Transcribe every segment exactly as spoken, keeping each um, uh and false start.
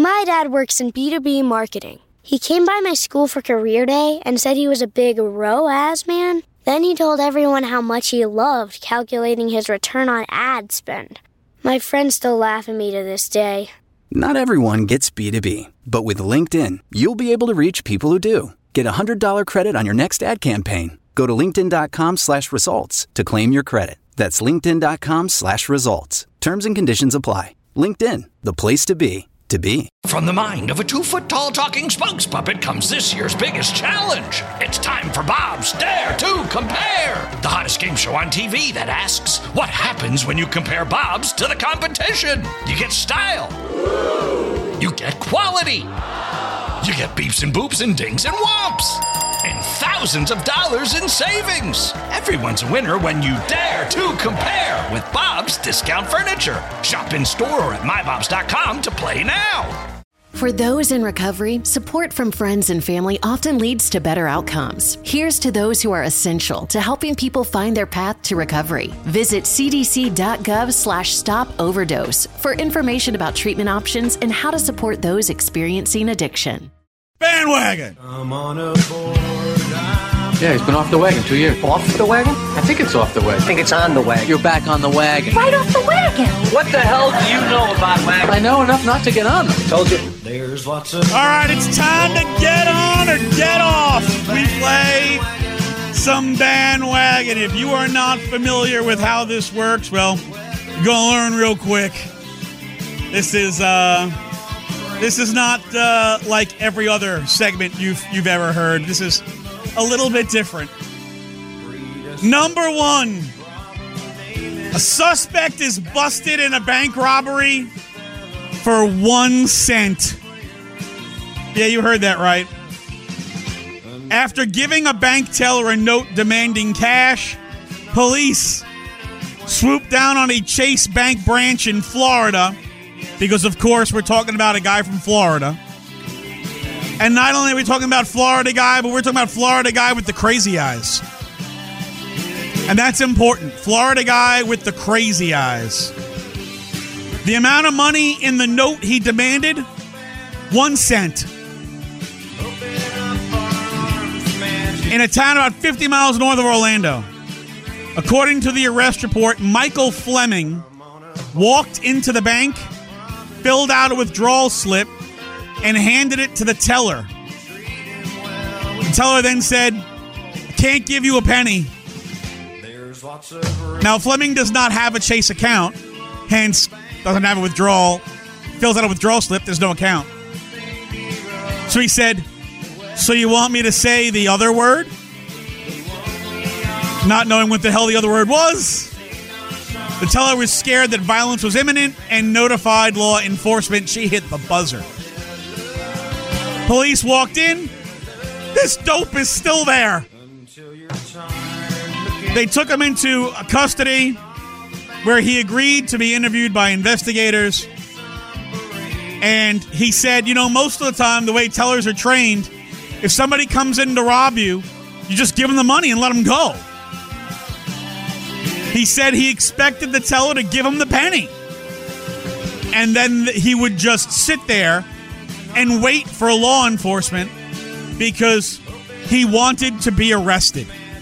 My dad works in B two B marketing. He came by my school for career day and said he was a big R O A S man. Then he told everyone how much he loved calculating his return on ad spend. My friends still laugh at me to this day. Not everyone gets B two B, but with LinkedIn, you'll be able to reach people who do. Get a one hundred dollars credit on your next ad campaign. Go to linkedin.com slash results to claim your credit. That's linkedin.com slash results. Terms and conditions apply. LinkedIn, the place to be, to be. From the mind of a two-foot-tall talking spokes puppet comes this year's biggest challenge. It's time for Bob's Dare to Compare, the hottest game show on T V that asks, what happens when you compare Bob's to the competition? You get style. You get quality. You get beeps and boops and dings and whomps. And thousands of dollars in savings. Everyone's a winner when you dare to compare with Bob's Discount Furniture. Shop in store or at my bobs dot com to play now. For those in recovery, support from friends and family often leads to better outcomes. Here's to those who are essential to helping people find their path to recovery. Visit cdc.gov slash stop overdose for information about treatment options and how to support those experiencing addiction. Bandwagon. I'm on a board. Yeah, he's been off the wagon two years. Off the wagon? I think it's off the wagon. I think it's on the wagon. You're back on the wagon. Right off the wagon. What the hell do you know about wagons? I know enough not to get on them. Told you. There's lots of... All right, it's time to get on or get off. We play some bandwagon. If you are not familiar with how this works, well, you're going to learn real quick. This is... uh. This is not uh, like every other segment you've you've ever heard. This is a little bit different. Number one, a suspect is busted in a bank robbery for one cent. Yeah, you heard that right. After giving a bank teller a note demanding cash, police swooped down on a Chase Bank branch in Florida. Because, of course, we're talking about a guy from Florida. And not only are we talking about Florida guy, but we're talking about Florida guy with the crazy eyes. And that's important. Florida guy with the crazy eyes. The amount of money in the note he demanded, one cent. In a town about fifty miles north of Orlando. According to the arrest report, Michael Fleming walked into the bank, filled out a withdrawal slip, and handed it to the teller. The teller then said, I can't give you a penny. Now, Fleming does not have a Chase account, hence doesn't have a withdrawal, fills out a withdrawal slip, there's no account. So he said, so you want me to say the other word? Not knowing what the hell the other word was. The teller was scared that violence was imminent and notified law enforcement. She hit the buzzer. Police walked in. This dope is still there. They took him into custody where he agreed to be interviewed by investigators. And he said, you know, most of the time, the way tellers are trained, if somebody comes in to rob you, you just give them the money and let them go. He said he expected the teller to give him the penny. And then he would just sit there and wait for law enforcement because he wanted to be arrested.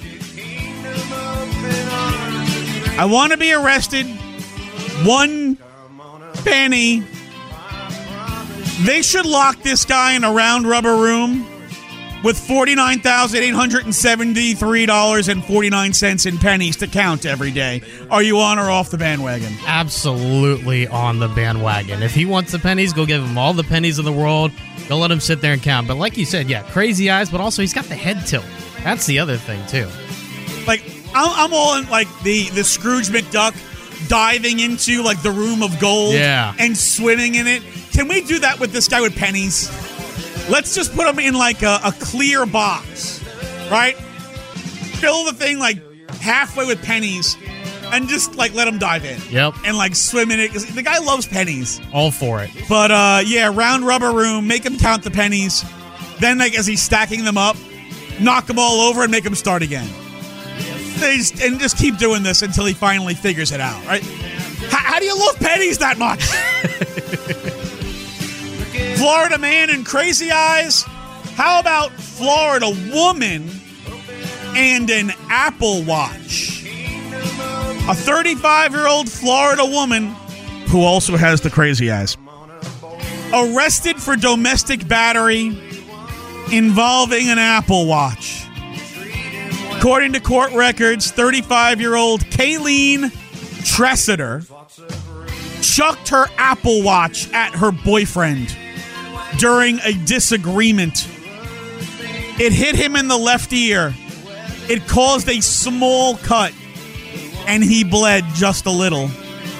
I want to be arrested. One penny. They should lock this guy in a round rubber room with forty-nine thousand eight hundred seventy-three dollars and forty-nine cents in pennies to count every day. Are you on or off the bandwagon? Absolutely on the bandwagon. If he wants the pennies, go give him all the pennies in the world. Go let him sit there and count. But like you said, yeah, crazy eyes, but also he's got the head tilt. That's the other thing, too. Like, I'm, I'm all in, like, the, the Scrooge McDuck diving into, like, the room of gold yeah. and swimming in it. Can we do that with this guy with pennies? Let's just put him in, like, a, a clear box, right? Fill the thing, like, halfway with pennies and just, like, let him dive in. Yep. And, like, swim in it. Because the guy loves pennies. All for it. But, uh, yeah, round rubber room, make him count the pennies. Then, like, as he's stacking them up, knock them all over and make him start again. They just, and just keep doing this until he finally figures it out, right? How, how do you love pennies that much? Florida man and crazy eyes? How about Florida woman and an Apple Watch? A thirty-five-year-old Florida woman who also has the crazy eyes, arrested for domestic battery involving an Apple Watch. According to court records, thirty-five-year-old Kayleen Tressiter chucked her Apple Watch at her boyfriend during a disagreement. It hit him in the left ear. It caused a small cut, and he bled just a little.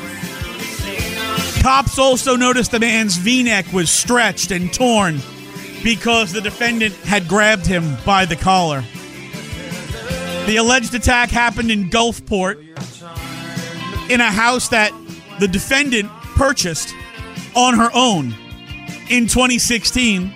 Cops also noticed the man's V-neck was stretched and torn because the defendant had grabbed him by the collar. The alleged attack happened in Gulfport in a house that the defendant purchased on her own in twenty sixteen.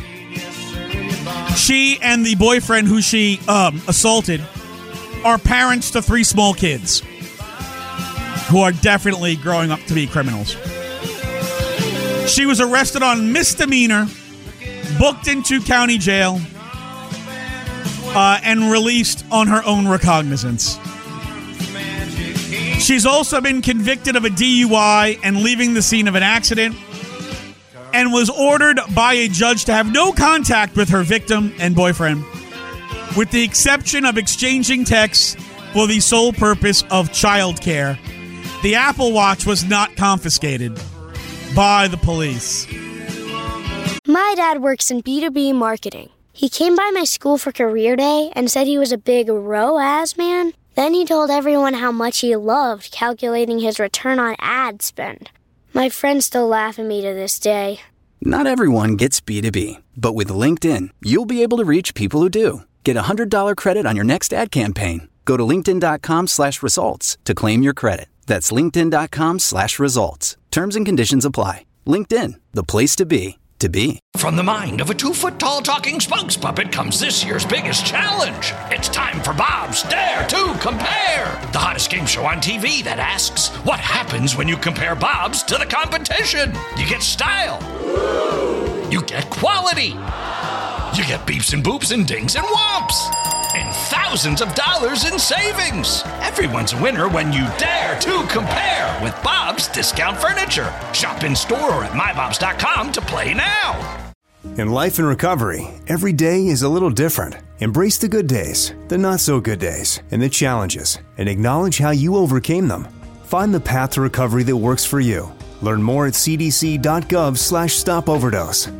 She and the boyfriend who she um, assaulted are parents to three small kids who are definitely growing up to be criminals. She was arrested on misdemeanor, booked into county jail, uh, and released on her own recognizance. She's also been convicted of a D U I and leaving the scene of an accident, and was ordered by a judge to have no contact with her victim and boyfriend, with the exception of exchanging texts for the sole purpose of childcare. The Apple Watch was not confiscated by the police. My dad works in B two B marketing. He came by my school for career day and said he was a big R O A S man. Then he told everyone how much he loved calculating his return on ad spend. My friends still laugh at me to this day. Not everyone gets B two B, but with LinkedIn, you'll be able to reach people who do. Get a one hundred dollars credit on your next ad campaign. Go to linkedin.com slash results to claim your credit. That's linkedin.com slash results. Terms and conditions apply. LinkedIn, the place to be, to be. From the mind of a two-foot-tall talking spokes puppet comes this year's biggest challenge. It's time for Bob's Dare to Compare, the hottest game show on T V that asks, what happens when you compare Bob's to the competition? You get style. You get quality. You get beeps and boops and dings and whomps. And thousands of dollars in savings. Everyone's a winner when you dare to compare with Bob's Discount Furniture. Shop in store or at my bobs dot com to play now. In life and recovery, every day is a little different. Embrace the good days, the not so good days, and the challenges, and acknowledge how you overcame them. Find the path to recovery that works for you. Learn more at cdc.gov slash stop overdose.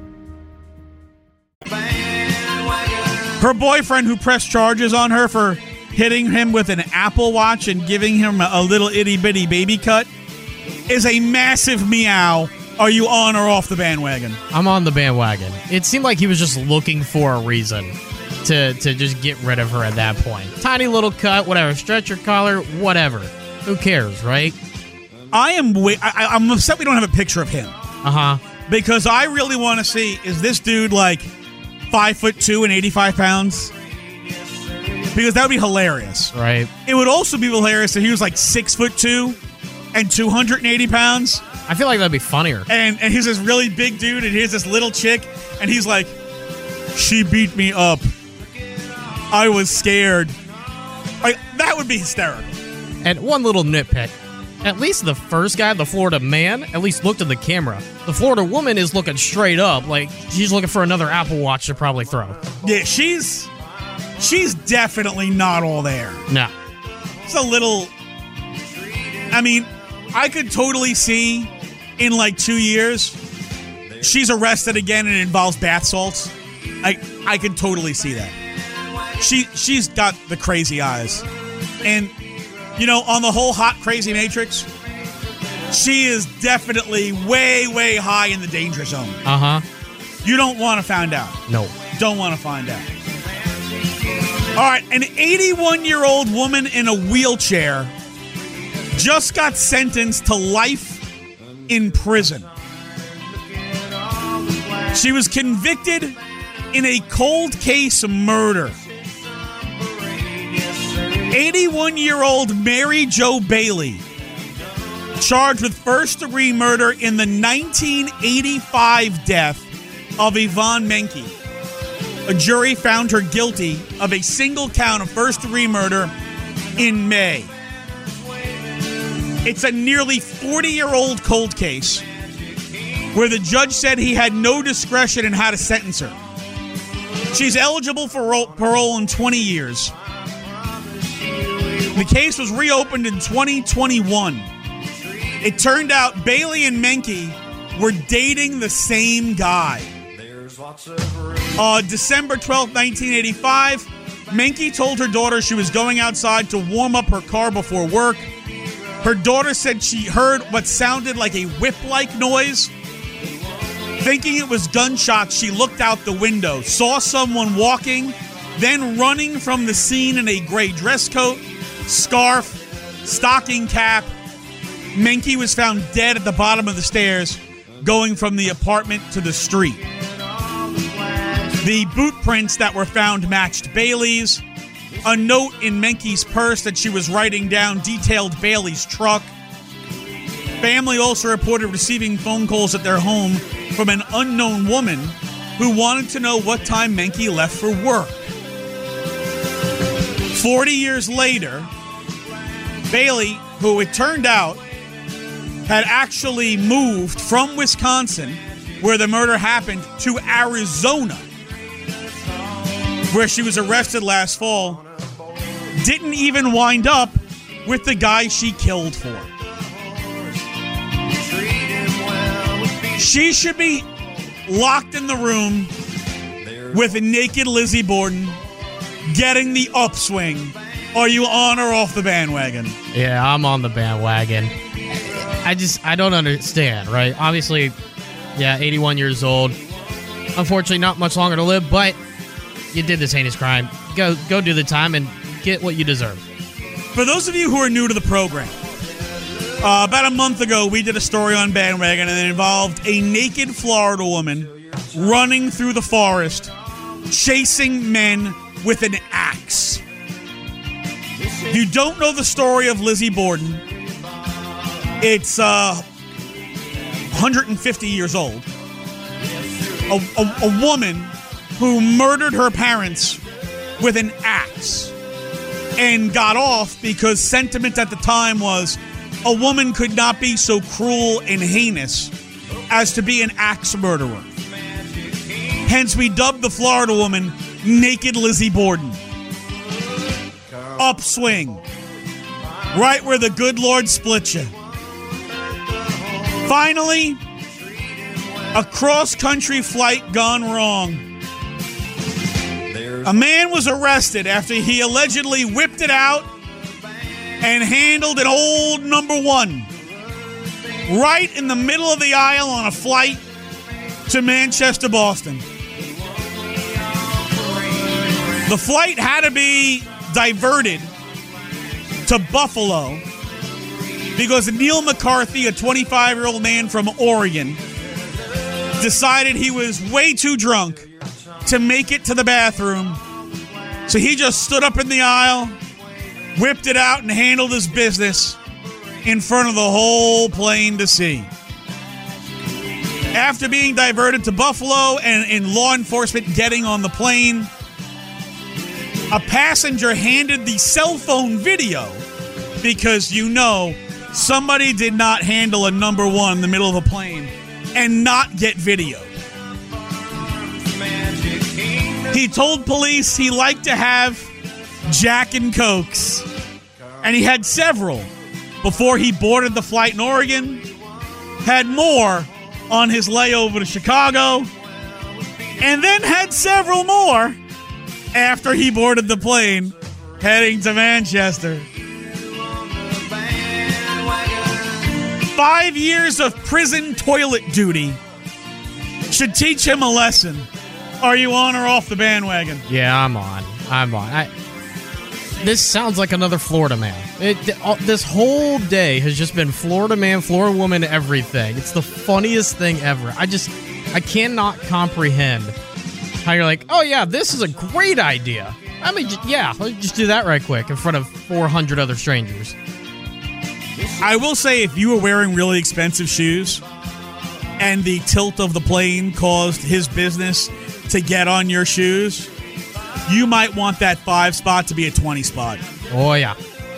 Her boyfriend, who pressed charges on her for hitting him with an Apple Watch and giving him a little itty-bitty baby cut, is a massive meow. Are you on or off the bandwagon? I'm on the bandwagon. It seemed like he was just looking for a reason to, to just get rid of her at that point. Tiny little cut, whatever. Stretch your collar, whatever. Who cares, right? I am. Wa- I, I'm upset we don't have a picture of him. Uh-huh. Because I really want to see, is this dude like five foot two and eighty-five pounds? Because that would be hilarious. Right. It would also be hilarious if he was like six foot two and two hundred eighty pounds. I feel like that'd be funnier. And and he's this really big dude, and here's this little chick, and he's like, she beat me up. I was scared. Like, that would be hysterical. And one little nitpick. At least the first guy, the Florida man, at least looked at the camera. The Florida woman is looking straight up, like she's looking for another Apple Watch to probably throw. Yeah, she's she's definitely not all there. No. It's a little... I mean, I could totally see in like two years, she's arrested again and it involves bath salts. I I could totally see that. She, she's got the crazy eyes. And, you know, on the whole hot, crazy matrix, she is definitely way, way high in the danger zone. Uh-huh. You don't want to find out. No. Don't want to find out. All right, an eighty-one-year-old woman in a wheelchair just got sentenced to life in prison. She was convicted in a cold case murder. eighty-one-year-old Mary Jo Bailey charged with first-degree murder in the nineteen eighty-five death of Yvonne Menke. A jury found her guilty of a single count of first-degree murder in May. It's a nearly forty-year-old cold case where the judge said he had no discretion in how to sentence her. She's eligible for ro- parole in twenty years. The case was reopened in twenty twenty-one. It turned out Bailey and Menke were dating the same guy. Uh, December twelfth, nineteen eighty-five, Menke told her daughter she was going outside to warm up her car before work. Her daughter said she heard what sounded like a whip-like noise. Thinking it was gunshots, she looked out the window, saw someone walking, then running from the scene in a gray dress coat, scarf, stocking cap. Menke was found dead at the bottom of the stairs, going from the apartment to the street. The boot prints that were found matched Bailey's. A note in Menke's purse that she was writing down detailed Bailey's truck. Family also reported receiving phone calls at their home from an unknown woman who wanted to know what time Menke left for work. Forty years later, Bailey, who it turned out had actually moved from Wisconsin, where the murder happened, to Arizona, where she was arrested last fall, didn't even wind up with the guy she killed for. She should be locked in the room with a naked Lizzie Borden, getting the upswing. Are you on or off the bandwagon? Yeah, I'm on the bandwagon. I just, I don't understand, right? Obviously, yeah, eighty-one years old. Unfortunately, not much longer to live, but you did this heinous crime. Go, go do the time and get what you deserve. For those of you who are new to the program, uh, about a month ago, we did a story on Bandwagon, and it involved a naked Florida woman running through the forest, chasing men with an axe. You don't know the story of Lizzie Borden. It's uh, one hundred fifty years old. A, a, a woman who murdered her parents with an axe and got off because sentiment at the time was a woman could not be so cruel and heinous as to be an axe murderer. Hence, we dubbed the Florida woman Naked Lizzie Borden. Upswing. Right where the good Lord split you. Finally, a cross-country flight gone wrong. A man was arrested after he allegedly whipped it out and handled an old number one right in the middle of the aisle on a flight to Manchester, Boston. The flight had to be diverted to Buffalo because Neil McCarthy, a twenty-five-year-old man from Oregon, decided he was way too drunk to make it to the bathroom. So he just stood up in the aisle, whipped it out, and handled his business in front of the whole plane to see. After being diverted to Buffalo and, and law enforcement getting on the plane, a passenger handed the cell phone video because, you know, somebody did not handle a number one in the middle of a plane and not get video. He told police he liked to have Jack and Cokes, and he had several before he boarded the flight in Oregon, had more on his layover to Chicago, and then had several more after he boarded the plane heading to Manchester. Five years of prison toilet duty should teach him a lesson. Are you on or off the bandwagon? Yeah, I'm on. I'm on. I, this sounds like another Florida man. It, this whole day has just been Florida man, Florida woman, everything. It's the funniest thing ever. I just, I cannot comprehend how you're like, oh yeah, this is a great idea. I mean, yeah, let's just do that right quick in front of four hundred other strangers. I will say, if you were wearing really expensive shoes and the tilt of the plane caused his business to get on your shoes, you might want that five spot to be a twenty spot. Oh, yeah.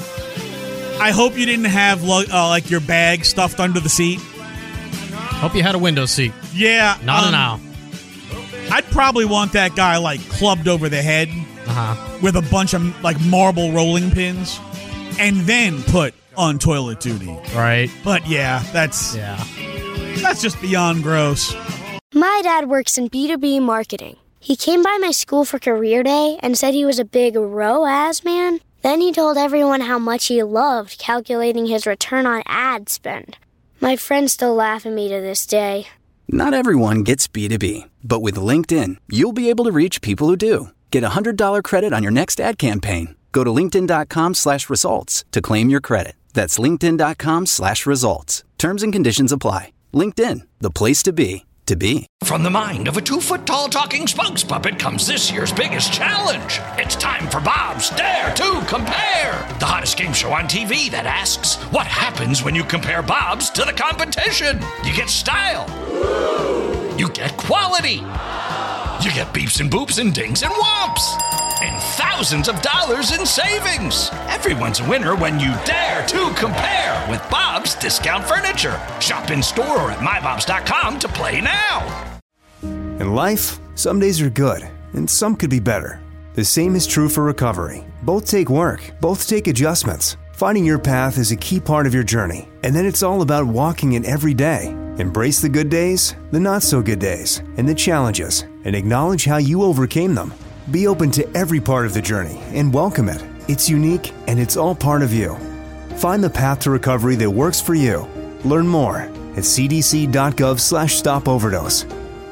I hope you didn't have uh, like your bag stuffed under the seat. Hope you had a window seat. Yeah. Not um, an owl. I'd probably want that guy like clubbed over the head uh-huh. with a bunch of like marble rolling pins and then put on toilet duty. Right. But yeah, that's yeah. That's just beyond gross. My dad works in B two B marketing. He came by my school for career day and said he was a big R O A S man. Then he told everyone how much he loved calculating his return on ad spend. My friends still laugh at me to this day. Not everyone gets B two B, but with LinkedIn, you'll be able to reach people who do. Get a one hundred dollars credit on your next ad campaign. Go to linkedin.com slash results to claim your credit. That's linkedin.com slash results. Terms and conditions apply. LinkedIn, the place to be, to be. From the mind of a two-foot-tall talking spokes puppet comes this year's biggest challenge. It's time for Bob's Dare to Compare, the hottest game show on T V that asks, what happens when you compare Bob's to the competition? You get style. You get quality. You get beeps and boops and dings and whomps. And thousands of dollars in savings. Everyone's a winner when you dare to compare with Bob's Discount Furniture. Shop in store or at my bobs dot com to play now. In life, some days are good, and some could be better. The same is true for recovery. Both take work, both take adjustments. Finding your path is a key part of your journey, and then it's all about walking it every day. Embrace the good days, the not so good days, and the challenges, and acknowledge how you overcame them. Be open to every part of the journey and welcome it. It's unique and it's all part of you. Find the path to recovery that works for you. Learn more at cdc.gov slash stop overdose.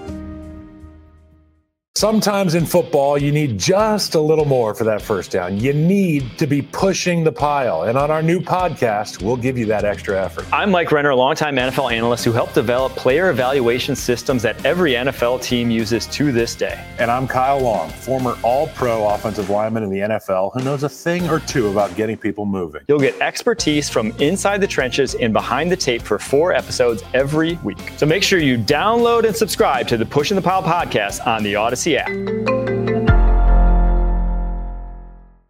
Sometimes in football, you need just a little more for that first down. You need to be pushing the pile. And on our new podcast, we'll give you that extra effort. I'm Mike Renner, a longtime N F L analyst who helped develop player evaluation systems that every N F L team uses to this day. And I'm Kyle Long, former all-pro offensive lineman in the N F L who knows a thing or two about getting people moving. You'll get expertise from inside the trenches and behind the tape for four episodes every week. So make sure you download and subscribe to the Pushing the Pile podcast on the Odyssey app.